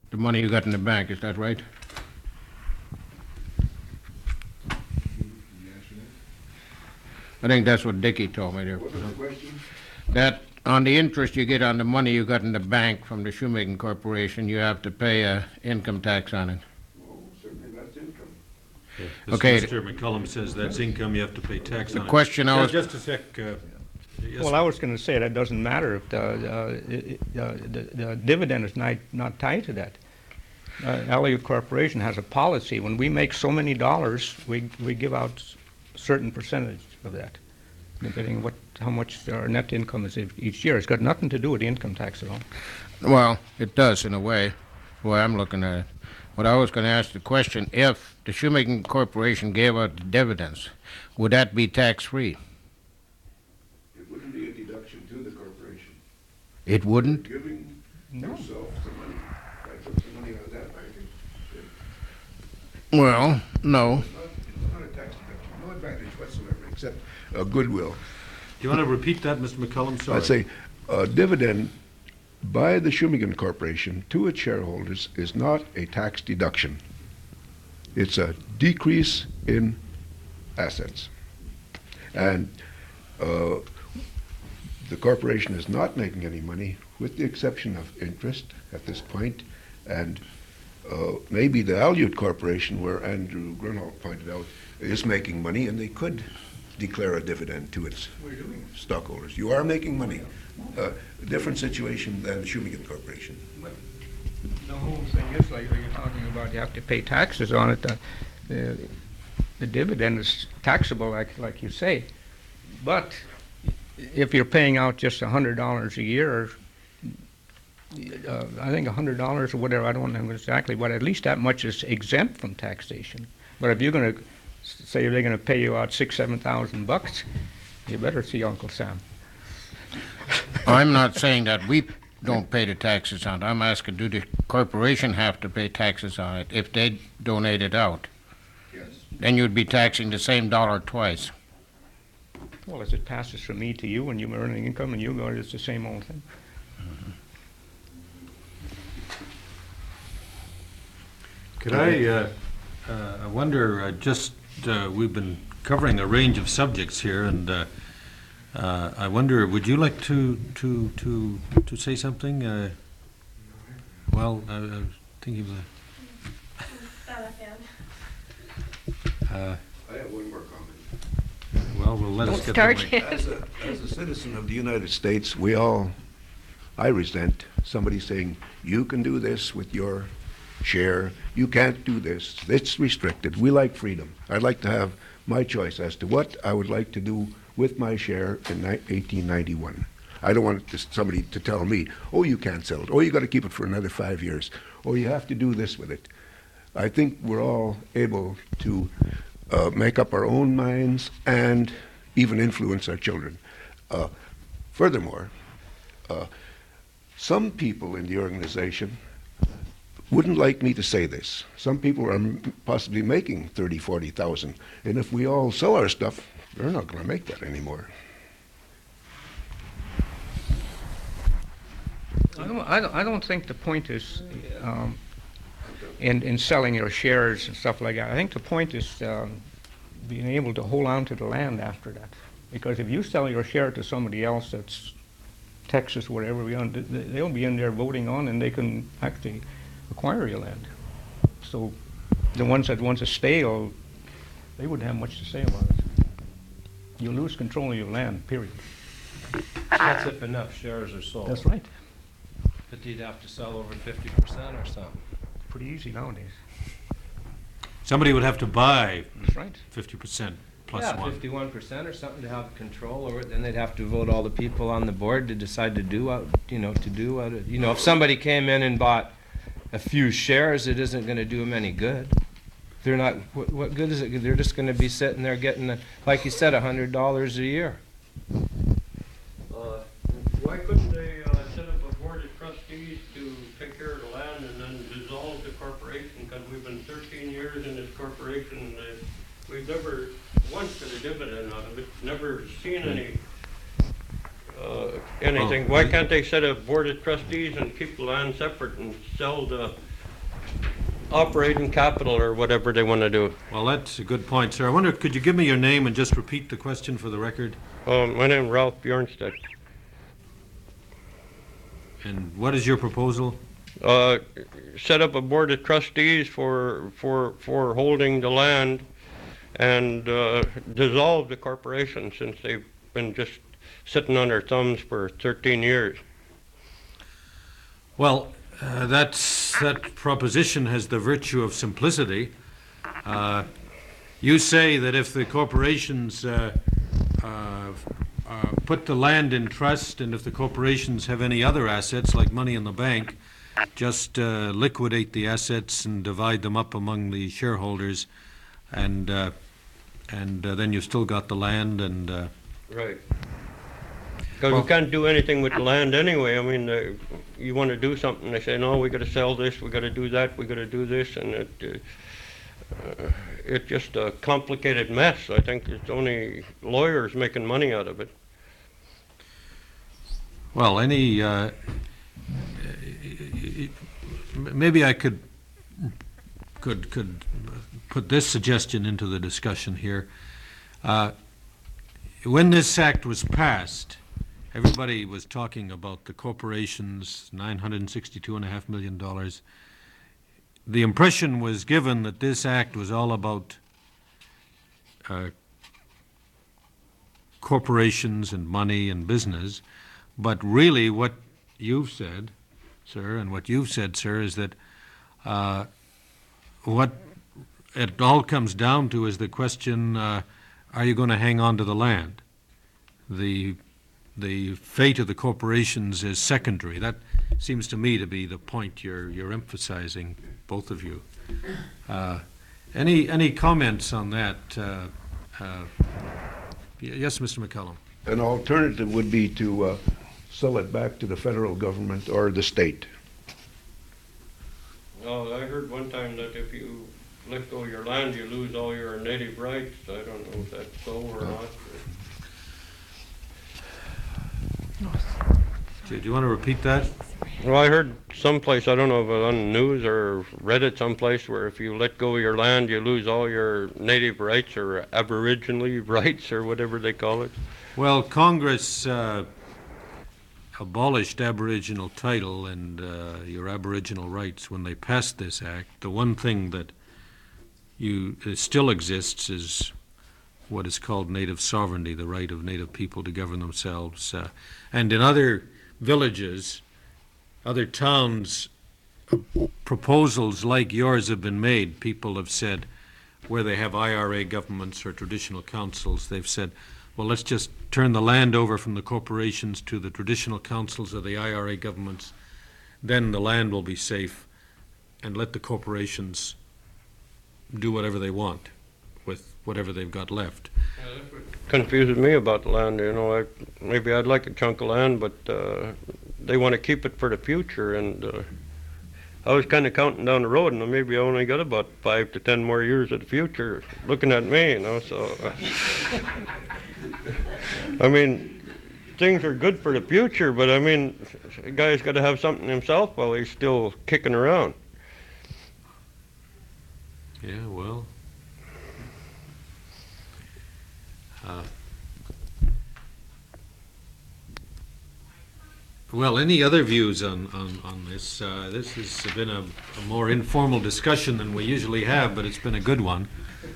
the money you got in the bank, is that right? I think that's what Dickie told me there. What was the question? That on the interest you get on the money you got in the bank from the shoemaking corporation, you have to pay a income tax on it. Oh, certainly that's income. Okay. Mr. McCullum says that's income, you have to pay tax on it. The question I was, Just a sec. Yes, Well, I was going to say that doesn't matter if the dividend is not tied to that. Elliott Corporation has a policy. When we make so many dollars, we give out certain percentage of that, depending how much our net income is each year. It's got nothing to do with the income tax at all. well, it does in a way, the way I'm looking at it. What I was going to ask the question, if the shoemaking corporation gave out dividends, would that be tax-free? It wouldn't be a deduction to the corporation. It wouldn't? Giving No. yourself some money. If I took some money out of that, I think Well, no. it's not a tax deduction, no advantage whatsoever, except goodwill. Do you want to repeat that, Mr. McCullum? Sorry. I'd say a dividend by the Shumigan Corporation to its shareholders is not a tax deduction. It's a decrease in assets. And the corporation is not making any money, with the exception of interest at this point, and maybe the Aleut Corporation, where Andrew Grunwald pointed out, is making money, and they could declare a dividend to its stockholders. You are making money. A different situation than Shumigan Corporation. The whole thing is, like you're talking about, you have to pay taxes on it. The dividend is taxable, like you say. But if you're paying out just $100 a year, I think $100 or whatever, I don't know exactly, but at least that much is exempt from taxation. But if you're going to say they're going to pay you out $6,000-7,000, you better see Uncle Sam. I'm not saying that we don't pay the taxes on it. I'm asking, do the corporation have to pay taxes on it if they donate it out? Yes. Then you'd be taxing the same dollar twice. Well, as it passes from me to you and you're earning income and you go, it's the same old thing. Could I wonder, we've been covering a range of subjects here, and I wonder, would you like to say something? Well, I was thinking of I have one more comment. well, let us get Start the mic. As a citizen of the United States, I resent somebody saying, you can do this with your share, you can't do this, it's restricted. We like freedom. I'd like to have my choice as to what I would like to do with my share in 1891. I don't want somebody to tell me, oh, you can't sell it, oh, you got to keep it for another 5 years, or you have to do this with it. I think we're all able to make up our own minds and even influence our children. Furthermore, some people in the organization wouldn't like me to say this. Some people are possibly making 30, 40,000, and if we all sell our stuff, they're not going to make that anymore. I don't think the point is in selling your shares and stuff like that. I think the point is being able to hold on to the land after that. Because if you sell your share to somebody else that's Texas, whatever, they'll be in there voting on, and they can actually acquire your land. So the ones that want to stay, they wouldn't have much to say about it. You lose control of your land, period. That's if enough shares are sold. That's right. But you'd have to sell over 50% or something. Pretty easy nowadays. Somebody would have to buy That's right. 50% plus Yeah, one. 51% or something to have control over it. Then they'd have to vote all the people on the board to decide to do what, if somebody came in and bought a few shares, it isn't going to do them any good. They're not, what good is it? They're just going to be sitting there getting, like you said, $100 a year. Why couldn't they set up a board of trustees to take care of the land and then dissolve the corporation? Because we've been 13 years in this corporation, and we've never once got a dividend out of it, never seen anything. Why can't they set a board of trustees and keep the land separate and sell the operating capital or whatever they want to do. Well, that's a good point, sir. I wonder, could you give me your name and just repeat the question for the record? My name is Ralph Bjornstedt. And what is your proposal? Set up a board of trustees for holding the land and dissolve the corporation since they've been just sitting on their thumbs for 13 years. Well, that proposition has the virtue of simplicity. You say that if the corporations put the land in trust, and if the corporations have any other assets like money in the bank, just liquidate the assets and divide them up among the shareholders, and then you've still got the land. And Right. Because we can't do anything with the land anyway. I mean, you want to do something, they say, no, we got to sell this, we got to do that, we got to do this, and it's just a complicated mess. I think it's only lawyers making money out of it. well, maybe I could put this suggestion into the discussion here. When this act was passed, everybody was talking about the corporation's $962.5 million. The impression was given that this act was all about corporations and money and business, but really what you've said, sir, and what you've said, sir, is that what it all comes down to is the question, are you going to hang on to the land? The fate of the corporations is secondary. That seems to me to be the point you're emphasizing, both of you. Any comments on that? Yes, Mr. McCullum. An alternative would be to sell it back to the federal government or the state. No, I heard one time that if you let go of your land, you lose all your native rights. I don't know if that's so or not. Do you want to repeat that? Well, I heard someplace, I don't know if it was on the news or read it someplace, where if you let go of your land, you lose all your native rights or aboriginal rights or whatever they call it. Well, Congress abolished Aboriginal title and your Aboriginal rights when they passed this act. The one thing that still exists is what is called native sovereignty, the right of native people to govern themselves. And in other villages, other towns, proposals like yours have been made. People have said, where they have IRA governments or traditional councils, they've said, well, let's just turn the land over from the corporations to the traditional councils of the IRA governments. Then the land will be safe, and let the corporations do whatever they want with whatever they've got left. Confuses me about the land, you know. Maybe I'd like a chunk of land, but they want to keep it for the future, and I was kind of counting down the road, and maybe I only got about 5 to 10 more years of the future looking at me, you know, so I mean, things are good for the future, but I mean, a guy's got to have something himself while he's still kicking around. Yeah, well. Well, any other views on this? This has been a more informal discussion than we usually have, but it's been a good one.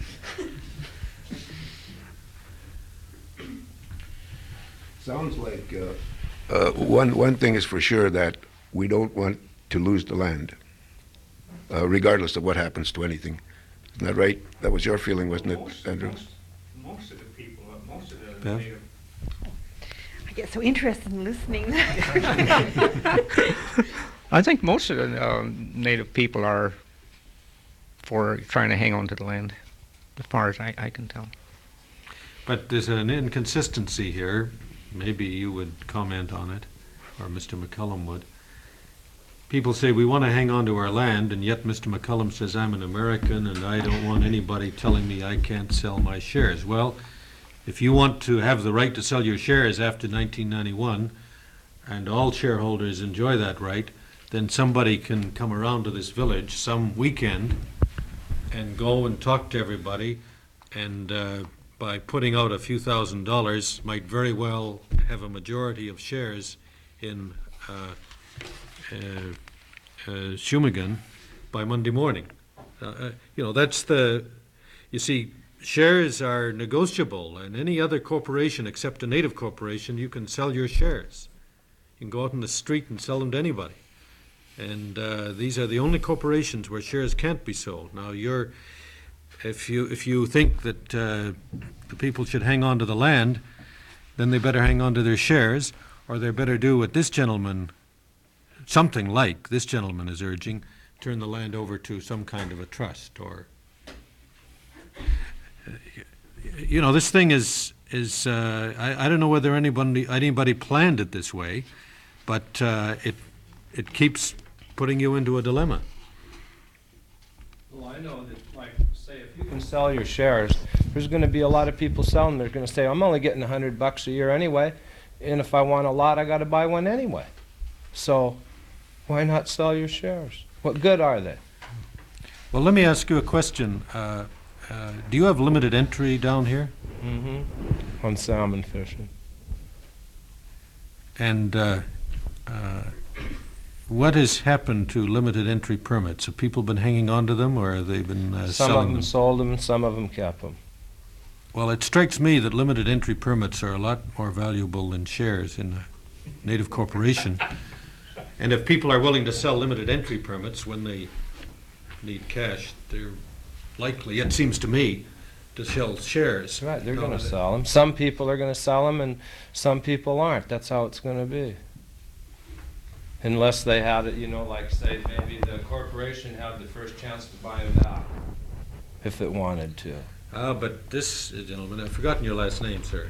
Sounds like one thing is for sure, that we don't want to lose the land, regardless of what happens to anything. Isn't that right? That was your feeling, wasn't it, Andrew? Most of the people, most of the Bev? native. I get so interested in listening. I think most of the native people are for trying to hang on to the land, as far as I can tell. But there's an inconsistency here. Maybe you would comment on it, or Mr. McCullum would. People say we want to hang on to our land, and yet Mr. McCullum says I'm an American and I don't want anybody telling me I can't sell my shares. Well, if you want to have the right to sell your shares after 1991, and all shareholders enjoy that right, then somebody can come around to this village some weekend and go and talk to everybody, and by putting out a few $1,000s, might very well have a majority of shares in Shumagon by Monday morning. That's you see, shares are negotiable, and any other corporation except a native corporation, you can sell your shares. You can go out in the street and sell them to anybody. And these are the only corporations where shares can't be sold. Now, if you think that the people should hang on to the land, then they better hang on to their shares, or they better do what this gentleman, something like this gentleman is urging, turn the land over to some kind of a trust. Or, this thing is I don't know whether anybody planned it this way, but it keeps putting you into a dilemma. Well, I know that, like, say, if you can sell your shares, there's going to be a lot of people selling. They're going to say, I'm only getting $100 a year anyway, and if I want a lot, I got to buy one anyway. So why not sell your shares? What good are they? Well, let me ask you a question. Do you have limited entry down here? Mm-hmm. On salmon fishing. And what has happened to limited entry permits? Have people been hanging on to them, or have they been Some of selling them them? sold them, some of them kept them. Well, it strikes me that limited entry permits are a lot more valuable than shares in a native corporation. And if people are willing to sell limited entry permits when they need cash, they're likely, it seems to me, to sell shares. Right, they're going to sell them. Some people are going to sell them, and some people aren't. That's how it's going to be. Unless they had it, like, say, maybe the corporation had the first chance to buy them back, if it wanted to. But this gentleman, I've forgotten your last name, sir.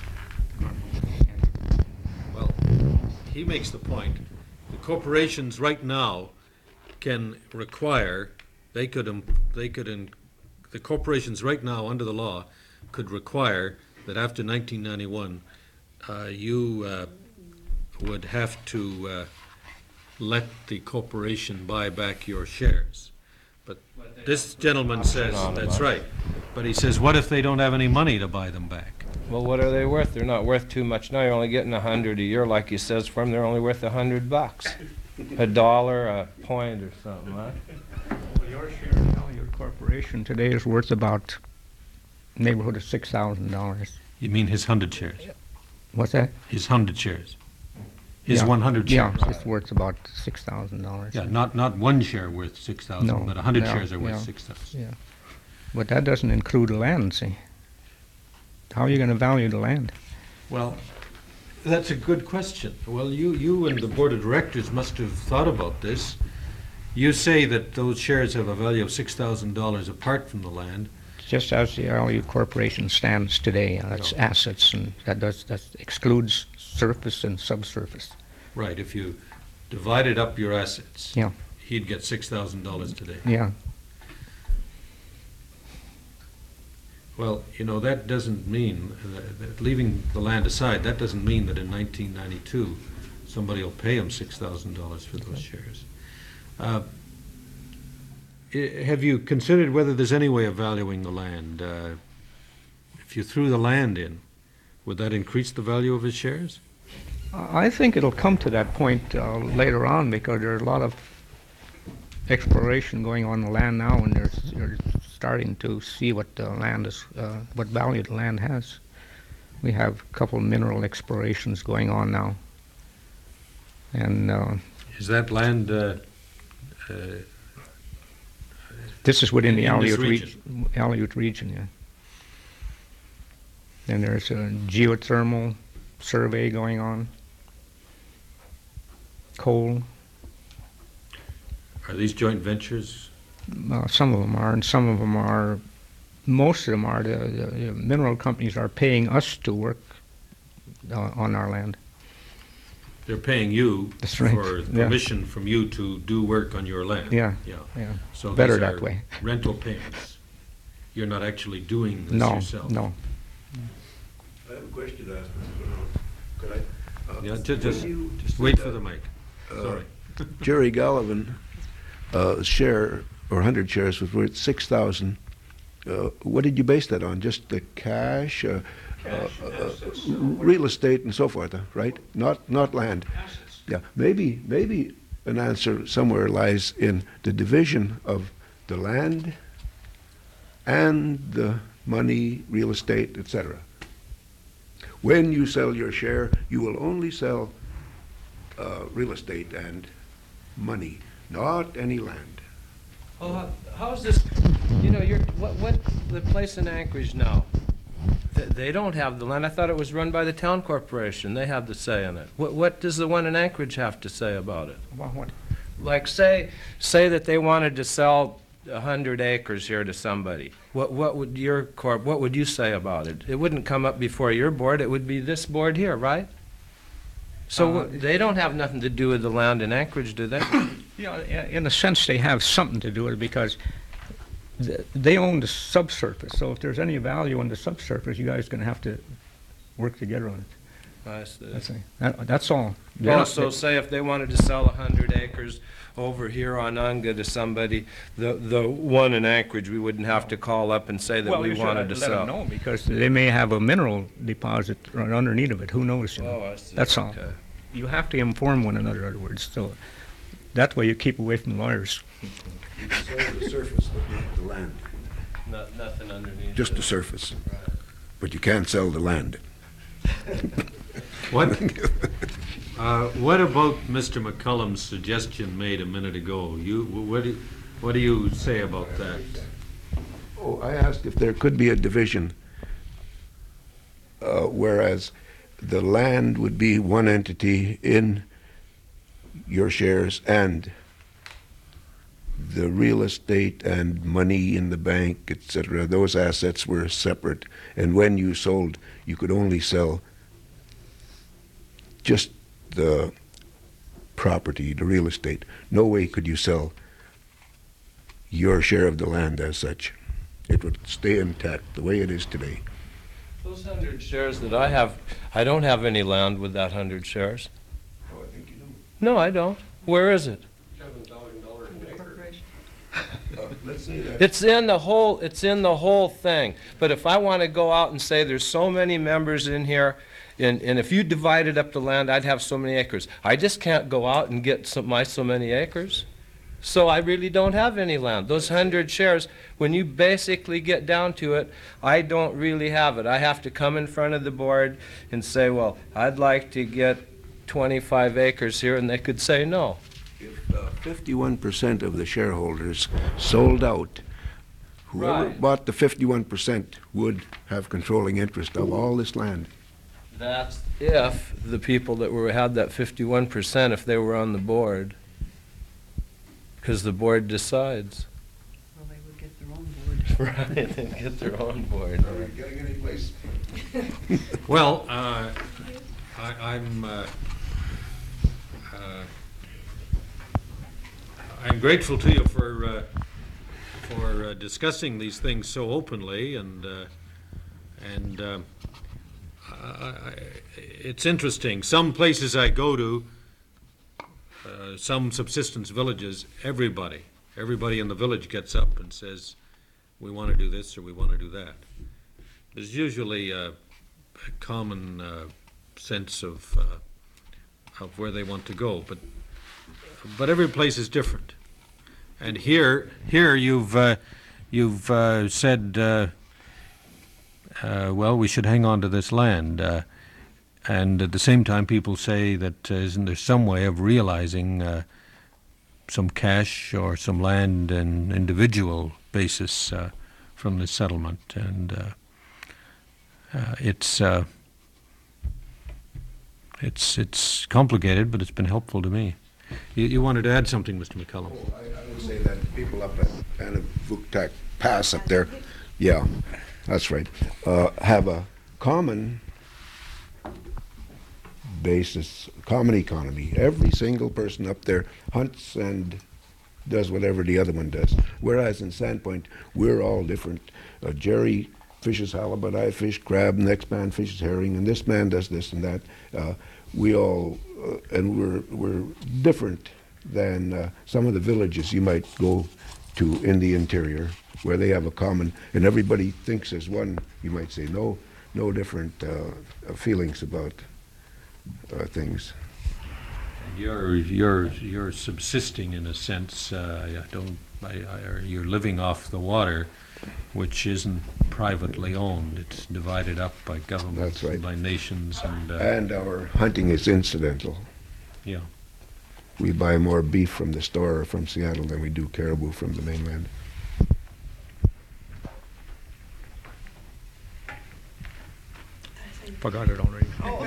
Well, he makes the point. The corporations right now can require, the corporations right now under the law could require that after 1991, you would have to let the corporation buy back your shares. But this gentleman says, that's right. But he says, what if they don't have any money to buy them back? Well, what are they worth? They're not worth too much now. You're only getting $100 a year, like he says for them. They're only worth $100, $1, a point, or something, huh? Well, your share now, your corporation today is worth about neighborhood of $6,000. You mean his 100 shares? What's that? His 100 shares? His Yeah. 100 shares? Yeah, it's worth about $6,000. Yeah, not one share worth 6,000, No, but 100 yeah, shares are worth yeah. 6,000. Yeah. But that doesn't include the land, see? How are you going to value the land? Well, that's a good question. Well, you and the board of directors must have thought about this. You say that those shares have a value of $6,000 apart from the land. Just as the LU Corporation stands today, that's assets, and that excludes surface and subsurface. Right, if you divided up your assets, Yeah. he'd get $6,000 today. Yeah. Well, that doesn't mean, that leaving the land aside, that doesn't mean that in 1992, somebody will pay him $6,000 for those shares. Have you considered whether there's any way of valuing the land? If you threw the land in, would that increase the value of his shares? I think it'll come to that point later on, because there's a lot of exploration going on the land now, and you're starting to see what the land is, what value the land has. We have a couple of mineral explorations going on now, and Is that land this is within the in this Aleut region, yeah. Then there's a geothermal survey going on. Coal. Are these joint ventures? Some of them are, and some of them are. Most of them are. The mineral companies are paying us to work on our land. They're paying you That's right, for yeah. permission from you to do work on your land. Yeah, Yeah. yeah. So Better these that are way. rental payments. You're not actually doing this No, yourself. no. I have a question to ask, Mr. Brown. Could I? Yeah, just when you wait said for that, the mic. uh, Sorry. Jerry Gallivan share, or 100 shares, was worth 6,000. What did you base that on? Just the cash, real estate, and so forth, right? Not land. Yeah, maybe an answer somewhere lies in the division of the land and the money, real estate, etc. When you sell your share, you will only sell real estate and money, not any land. Well, how's this, what the place in Anchorage now? They don't have the land. I thought it was run by the town corporation. They have the say in it. What does the one in Anchorage have to say about it? What? Like, say that they wanted to sell 100 acres here to somebody. What would what would you say about it? It wouldn't come up before your board. It would be this board here, right? So they don't have nothing to do with the land in Anchorage, do they? In a sense, they have something to do with it because they own the subsurface. So if there's any value in the subsurface, you guys are going to have to work together on it. I see. That's all. So say if they wanted to sell 100 acres over here on Unga to somebody, the one in Anchorage, we wouldn't have to call up and say that we wanted to let sell. them know because they may have a mineral deposit right underneath of it. Who knows? I see. That's all. Okay. You have to inform one another, in other words. So that way you keep away from lawyers. You sell the surface, but not the land. Nothing underneath. Just the surface. But you can't sell the land. What about Mr. McCullum's suggestion made a minute ago? What do you say about that? Oh, I asked if there could be a division, whereas the land would be one entity in your shares and the real estate and money in the bank, etc., those assets were separate. And when you sold, you could only sell just the property, the real estate. No way could you sell your share of the land as such. It would stay intact the way it is today. Those 100 shares that I have, I don't have any land with that 100 shares. Oh, I think you do. No, I don't. Where is it? $7,000 an acre. Let's say that. It's in the whole thing. But if I want to go out and say there's so many members in here, and if you divided up the land, I'd have so many acres. I just can't go out and get so many acres. So I really don't have any land. Those 100 shares, when you basically get down to it, I don't really have it. I have to come in front of the board and say, well, I'd like to get 25 acres here, and they could say no. If 51% of the shareholders sold out, whoever Right. bought the 51% would have controlling interest of all this land. That's if the people that had that 51%, if they were on the board, because the board decides. Well, they would get their own board. Right, and get their own board. Are we getting any place? Well, I'm grateful to you for discussing these things so openly, and it's interesting. Some places I go to, some subsistence villages, everybody in the village gets up and says, we want to do this or we want to do that. There's usually a common sense of where they want to go, but every place is different. And here you've said, well, we should hang on to this land. And at the same time, people say that isn't there some way of realizing some cash or some land and individual basis from this settlement? And it's complicated, but it's been helpful to me. You wanted to add something, Mr. McCullum? Oh, I would say that people up at Anavuktak Pass up there, yeah, that's right, have a common basis, common economy. Every single person up there hunts and does whatever the other one does. Whereas in Sandpoint, we're all different. Jerry fishes halibut, I fish crab, next man fishes herring, and this man does this and that. We all, and we're different than some of the villages you might go to in the interior, where they have a common, and everybody thinks as one. You might say no different feelings about things. You're subsisting in a sense. You're living off the water, which isn't privately owned. It's divided up by governments, That's right. by nations, And our hunting is incidental. yeah. We buy more beef from the store or from Seattle than we do caribou from the mainland. Forgot it already.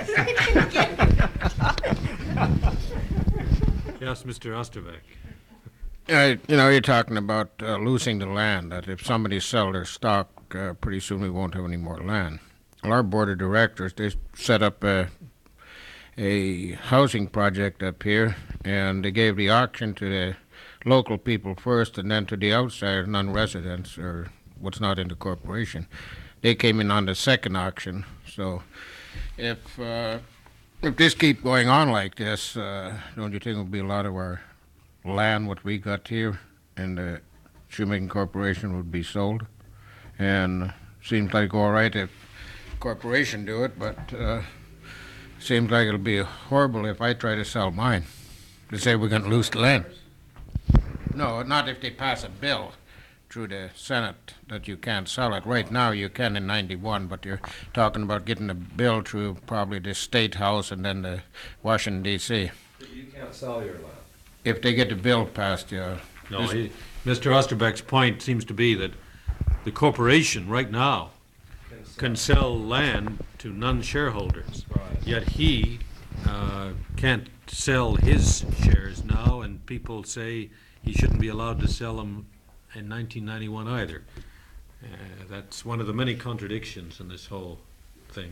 Yes, Mr. Osterbeck. You're talking about losing the land, that if somebody sell their stock, pretty soon we won't have any more land. Well, our board of directors, they set up a housing project up here, and they gave the auction to the local people first and then to the outside non-residents or what's not in the corporation. They came in on the second auction. So if this keep going on like this, don't you think there'll be a lot of our land, what we got here, and the shoemaking corporation would be sold? And seems like all right if corporation do it, but seems like it'll be horrible if I try to sell mine. They say we're going to lose the land. No, not if they pass a bill through the Senate that you can't sell it. Right now you can in 91, but you're talking about getting a bill through probably the State House and then the Washington, D.C. You can't sell your land. If they get the bill passed, yeah. No, Mr. Osterbeck's point seems to be that the corporation right now can sell land to non-shareholders. Right. Yet he can't sell his shares now, and people say he shouldn't be allowed to sell them in 1991 either. That's one of the many contradictions in this whole thing.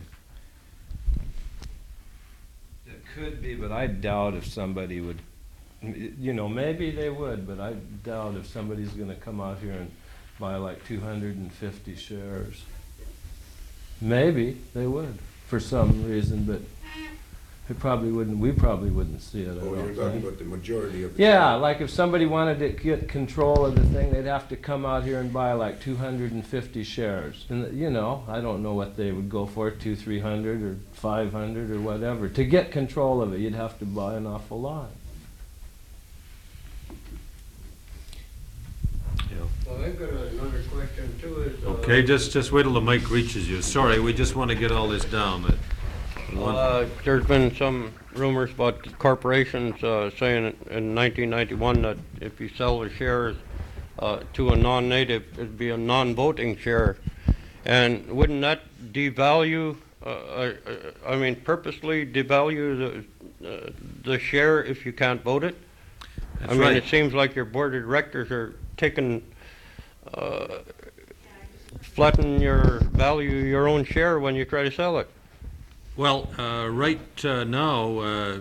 It could be, but I doubt if somebody would, maybe they would, but I doubt if somebody's going to come out here and buy like 250 shares. Maybe they would for some reason, but it probably wouldn't. We probably wouldn't see it. I don't think. about the majority of Yeah, like if somebody wanted to get control of the thing, they'd have to come out here and buy like 250 shares. And I don't know what they would go for, 200, 300, or 500, or whatever. To get control of it, you'd have to buy an awful lot. Well, I've got another question too. Okay, just wait till the mic reaches you. Sorry, we just want to get all this down. There's been some rumors about corporations saying in 1991 that if you sell the shares to a non-native, it'd be a non-voting share. And wouldn't that devalue, purposely devalue the share if you can't vote it? That's I mean, right. it seems like your board of directors are taking, flattening your value, your own share when you try to sell it. Well, right now,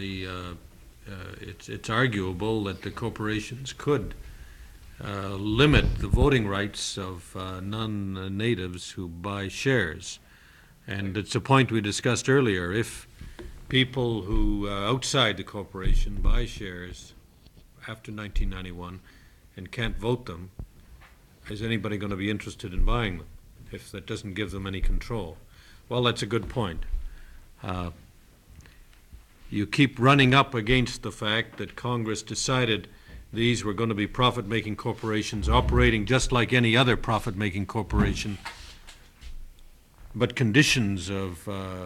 it's arguable that the corporations could limit the voting rights of non-natives who buy shares. And it's a point we discussed earlier. If people who outside the corporation buy shares after 1991 and can't vote them, is anybody going to be interested in buying them if that doesn't give them any control? Well, that's a good point. You keep running up against the fact that Congress decided these were going to be profit-making corporations operating just like any other profit-making corporation, but conditions of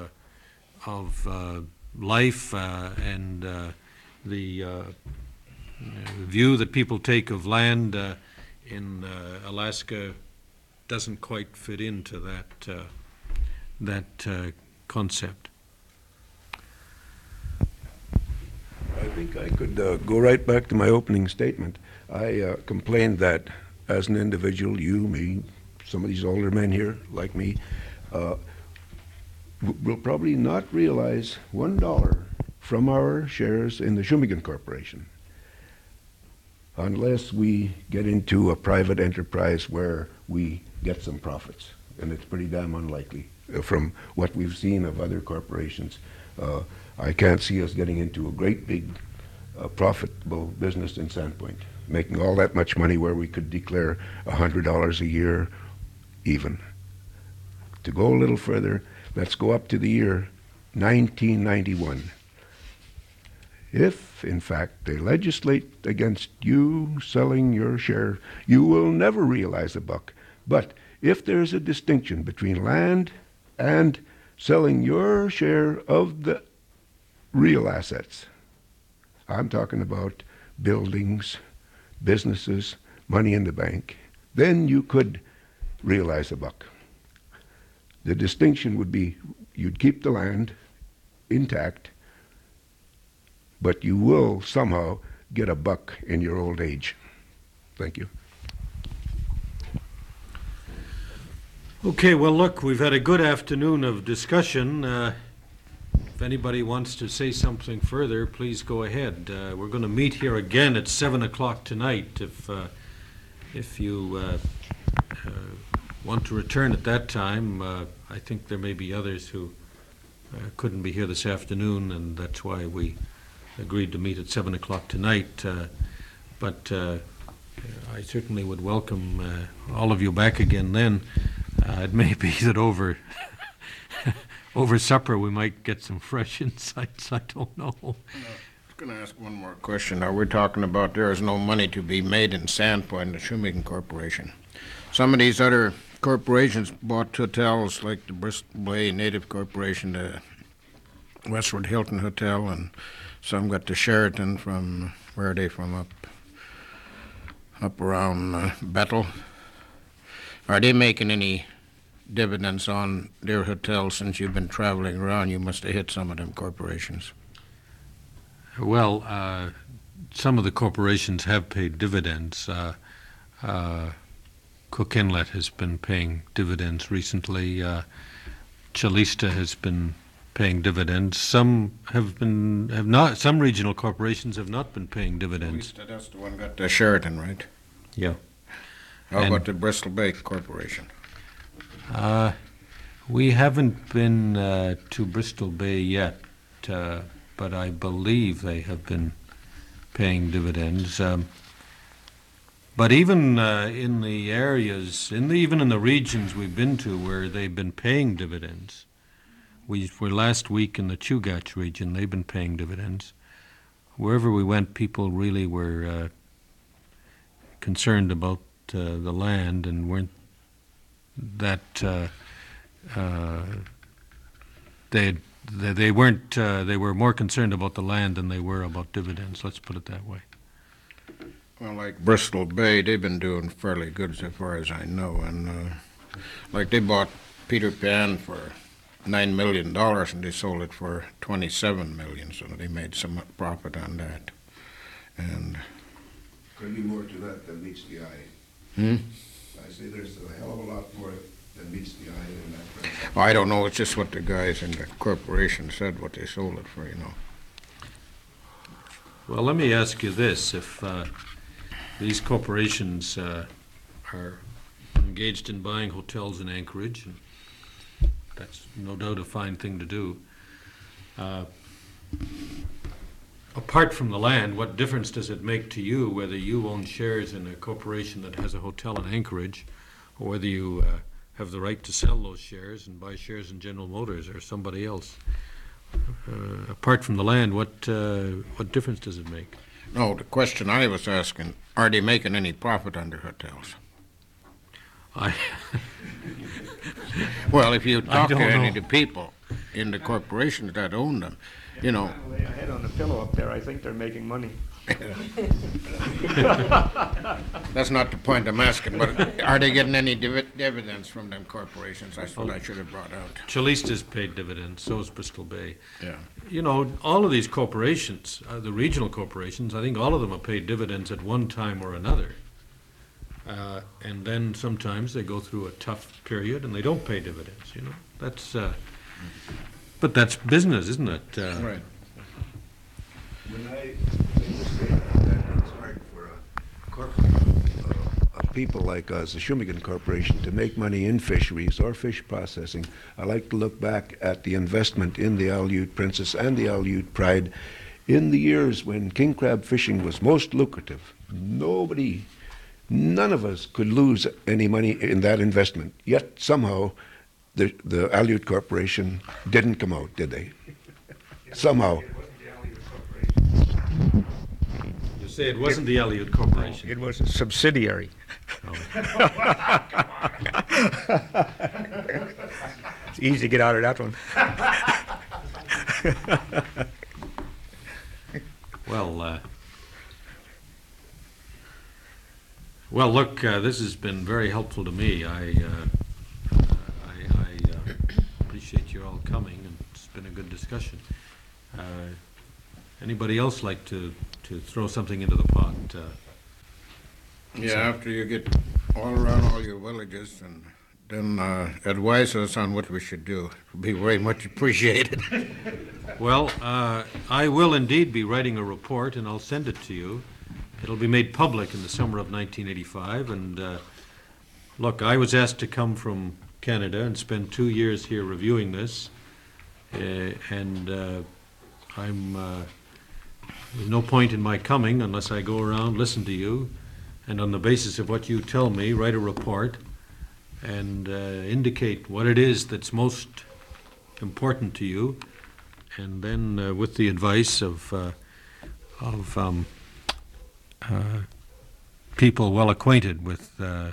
life and the view that people take of land in Alaska doesn't quite fit into that concept. I think I could go right back to my opening statement. I complained that as an individual, you, me, some of these older men here, like me, will probably not realize $1 from our shares in the Shumigan Corporation unless we get into a private enterprise where we get some profits. And it's pretty damn unlikely from what we've seen of other corporations. I can't see us getting into a great big a profitable business in Sandpoint, making all that much money where we could declare $100 a year even. To go a little further, let's go up to the year 1991. If, in fact, they legislate against you selling your share, you will never realize a buck. But if there's a distinction between land and selling your share of the real assets, I'm talking about buildings, businesses, money in the bank, then you could realize a buck. The distinction would be you'd keep the land intact, but you will somehow get a buck in your old age. Thank you. Okay, well, look, we've had a good afternoon of discussion. If anybody wants to say something further, please go ahead. We're going to meet here again at 7 o'clock tonight. If you want to return at that time, I think there may be others who couldn't be here this afternoon, and that's why we agreed to meet at 7 o'clock tonight. But I certainly would welcome all of you back again then. It may be that over supper we might get some fresh insights. I don't know. I was going to ask one more question. Now, we're talking about there is no money to be made in Sandpoint, the Shoemaking Corporation. Some of these other corporations bought hotels like the Bristol Bay Native Corporation, the Westward Hilton Hotel, and some got the Sheraton from, where are they from, up around Bethel. Are they making any dividends on their hotels? Since you've been traveling around, you must have hit some of them corporations. Well, some of the corporations have paid dividends. Cook Inlet has been paying dividends recently. Chalista has been paying dividends. Some have not. Some regional corporations have not been paying dividends. That's the one got the Sheraton, right? Yeah. How about the Bristol Bay Corporation? We haven't been to Bristol Bay yet, but I believe they have been paying dividends. But even in the areas, even in the regions we've been to where they've been paying dividends, we were last week in the Chugach region, they've been paying dividends. Wherever we went, people really were concerned about the land and weren't that they weren't they were more concerned about the land than they were about dividends. Let's put it that way. Well, like Bristol Bay, they've been doing fairly good so far as I know, and like they bought Peter Pan for $9 million and they sold it for $27 million, so they made some profit on that. And Could be more to that than meets the eye. I say there's a hell of a lot more than meets the eye in that transaction. I don't know, it's just what the guys in the corporation said, what they sold it for, you know. Well, let me ask you this. If these corporations are engaged in buying hotels in Anchorage, and that's no doubt a fine thing to do, apart from the land, what difference does it make to you whether you own shares in a corporation that has a hotel in Anchorage, or whether you have the right to sell those shares and buy shares in General Motors or somebody else? Apart from the land, what difference does it make? No, the question I was asking, are they making any profit on their hotels? Well, if you talk to any of the people in the corporations that own them, you know. Lay a head on the pillow up there. I think they're making money. That's not the point I'm asking, but are they getting any dividends from them corporations? That's what I should have brought out. Chalista's paid dividends, so is Bristol Bay. Yeah. You know, all of these corporations, the regional corporations, I think all of them have paid dividends at one time or another. And then sometimes they go through a tough period and they don't pay dividends, you know. That's, but that's business, isn't it? Right. When I make the statement that it's hard for a people like us, the Shumigan Corporation, to make money in fisheries or fish processing, I like to look back at the investment in the Aleut Princess and the Aleut Pride In the years when king crab fishing was most lucrative, none of us could lose any money in that investment. Yet somehow the Aleut Corporation didn't come out, did they? Somehow. You say it wasn't the Aleut Corporation. It was a subsidiary. It's easy to get out of that one. Well, look, this has been very helpful to me. I appreciate you all coming, and it's been a good discussion. Anybody else like to throw something into the pot? Yeah, after you get all around all your villages and then advise us on what we should do. It would be very much appreciated. Well, I will indeed be writing a report, and I'll send it to you. It'll be made public in the summer of 1985. And look, I was asked to come from Canada and spend 2 years here reviewing this. And there's no point in my coming unless I go around, listen to you, and on the basis of what you tell me, write a report and indicate what it is that's most important to you. And then with the advice of people well acquainted with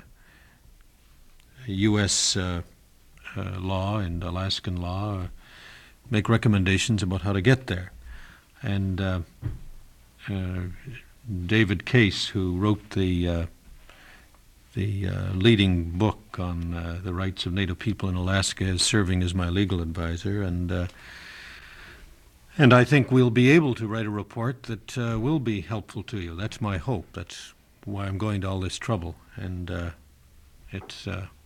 U.S. law and Alaskan law, make recommendations about how to get there. And David Case, who wrote the leading book on the rights of Native people in Alaska, is serving as my legal advisor, and I think we'll be able to write a report that will be helpful to you. That's my hope. That's why I'm going to all this trouble, and it's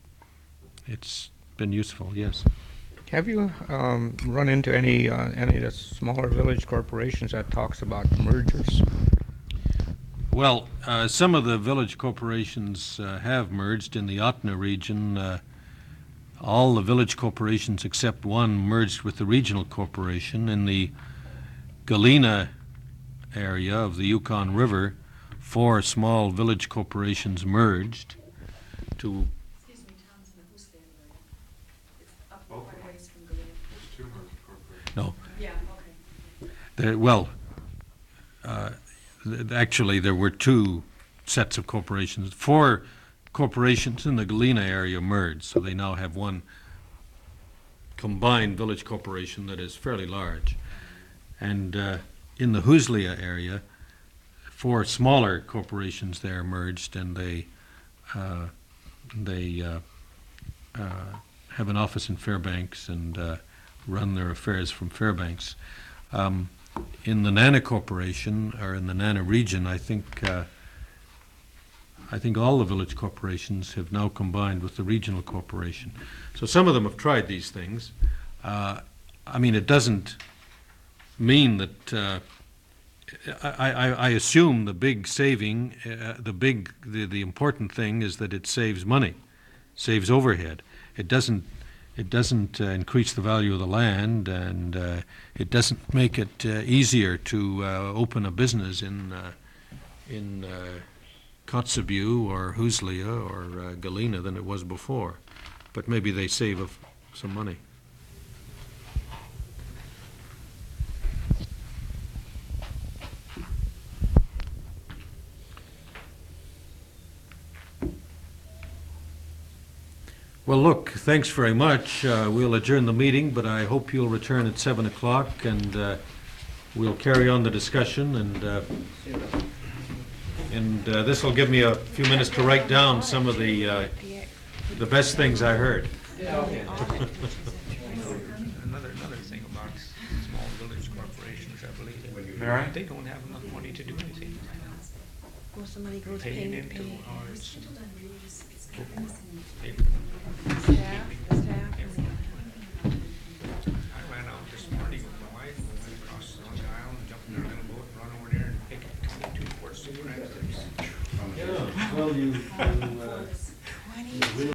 been useful. Yes. Have you run into any of the smaller village corporations that talks about mergers? Well, some of the village corporations have merged in the Otna region. All the village corporations except one merged with the regional corporation. In the Galena area of the Yukon River, 4 small village corporations merged to... Excuse me, Thompson, who's the area? It's up quite a ways from Galena. No. Yeah, okay. Actually, there were 2 sets of corporations. 4 corporations in the Galena area merged, so they now have one combined village corporation that is fairly large. And in the Huslia area, 4 smaller corporations there merged, and they have an office in Fairbanks and run their affairs from Fairbanks. In the Nana Corporation, or in the Nana region, I think all the village corporations have now combined with the regional corporation. So some of them have tried these things. I mean, it doesn't mean that I assume the big saving, the important thing is that it saves money, saves overhead. It doesn't increase the value of the land, and it doesn't make it easier to open a business in Kotzebue or Huslia or Galena than it was before. But maybe they save some money. Well, look, thanks very much. We'll adjourn the meeting, but I hope you'll return at 7 o'clock, and we'll carry on the discussion. And this will give me a few minutes to write down some of the best things I heard. Another thing about small village corporations, I believe, they don't have enough money to do anything. Well, somebody goes Paying paying, into paying. ours. Staff. I ran out this morning with my wife, and went across the Long Island, jumped in a little boat, run over there and pick up 22 quarts of cigarettes. Yeah, well, you